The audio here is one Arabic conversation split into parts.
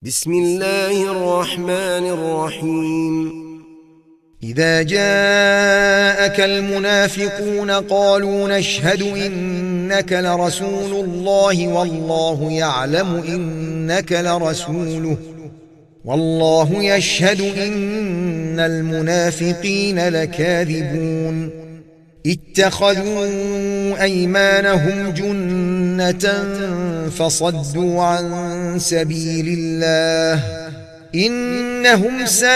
بسم الله الرحمن الرحيم. إذا جاءك المنافقون قالوا نشهد إنك لرسول الله والله يعلم إنك لرسوله والله يشهد إن المنافقين لكاذبون اتخذوا أيمانهم جنة فصدوا عن سبيل الله إنهم ساء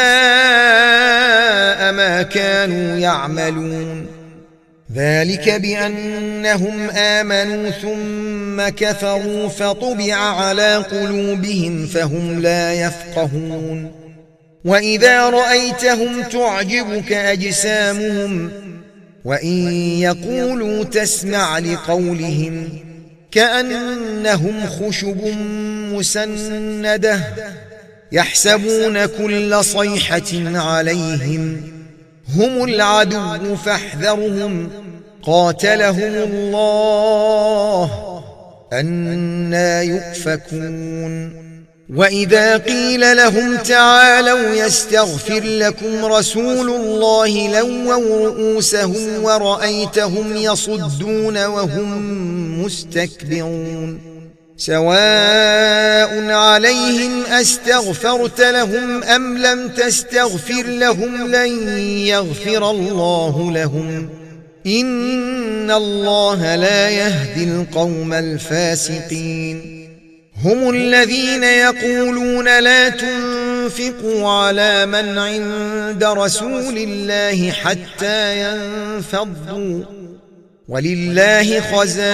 ما كانوا يعملون ذلك بأنهم آمنوا ثم كفروا فطبع على قلوبهم فهم لا يفقهون وإذا رأيتهم تعجبك أجسامهم وإن يقولوا تسمع لقولهم كأنهم خشب مسندة يحسبون كل صيحة عليهم هم العدو فاحذرهم قاتلهم الله أنى يؤفكون وإذا قيل لهم تعالوا يستغفر لكم رسول الله لووا رؤوسهم ورأيتهم يصدون وهم مستكبرون سواء عليهم أستغفرت لهم أم لم تستغفر لهم لن يغفر الله لهم إن الله لا يهدي القوم الفاسقين هم الذين يقولون لا تنفقوا على من عند رسول الله حتى ينفضوا ولله خزائن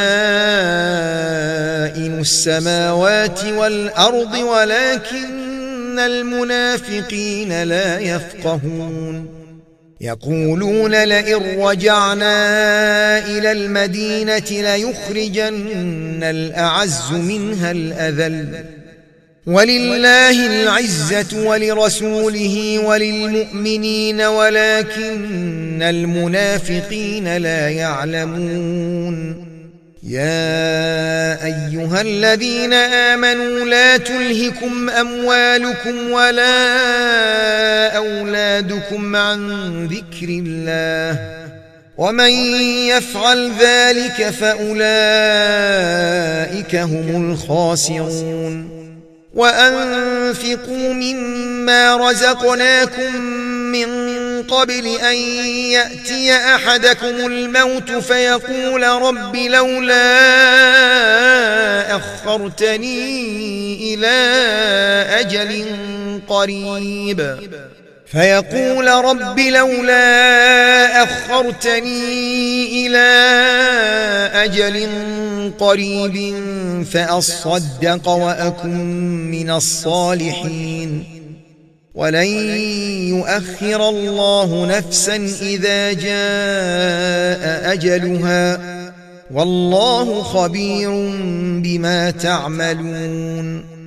السماوات والأرض ولكن المنافقين لا يفقهون يقولون لئن رجعنا إلى المدينة ليخرجن الأعز منها الأذل ولله العزة ولرسوله وللمؤمنين ولكن المنافقين لا يعلمون يا أيها الذين آمنوا لا تلهكم أموالكم ولا أولادكم عن ذكر الله ومن يفعل ذلك فأولئك هم الخاسرون وأنفقوا مما رزقناكم من قبل أن يأتي أحدكم الموت فيقول رب لولا أخرتني إلى أجل قريب فأصدق وأكن من الصالحين ولن يؤخر الله نفسا إذا جاء أجلها والله خبير بما تعملون